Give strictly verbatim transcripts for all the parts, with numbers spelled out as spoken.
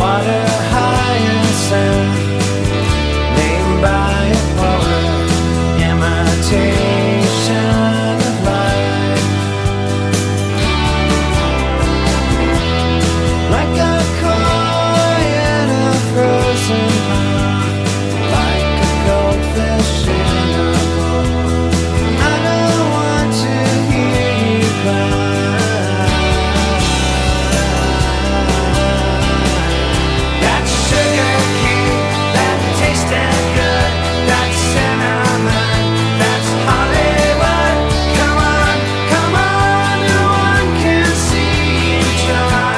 water hyacinth, named by a poet, imitation of life. Like a koi in a frozen pond, like a goldfish in a bowl. I don't want to hear you cry. That sugar cane, that tasted good, that cinnamon, that's Hollywood. Come on, come on, no one can see you try.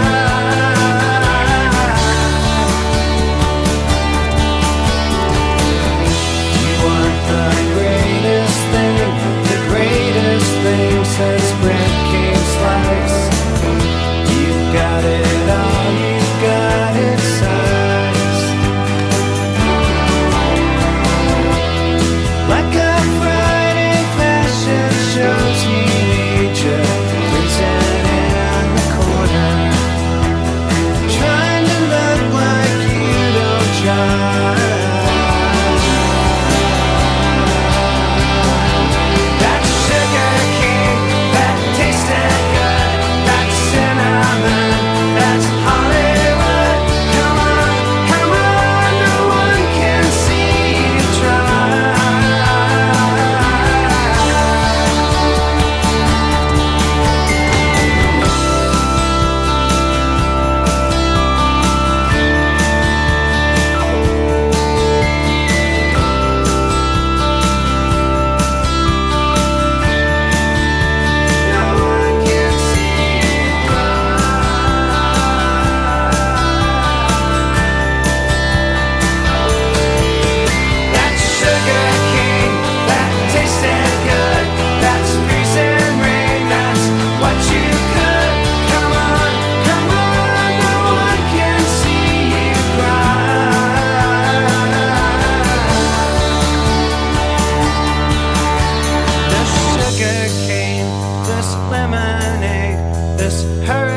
You want the greatest thing, the greatest thing since bread came sliced. You've got it all, you've got it sized. Like a Friday fashion show teenager, printing in the corner, trying to look like you don't try. That sugar cane, that tasted good, that cinnamon, that's Hollywood. Come on, come on, no one can see you try. No one can see you cry. That sugar cane, that tasted good, that's freezing rain, that's what you could. Come on, come on, no one can see you cry. This sugar cane, this lemonade, this hurricane.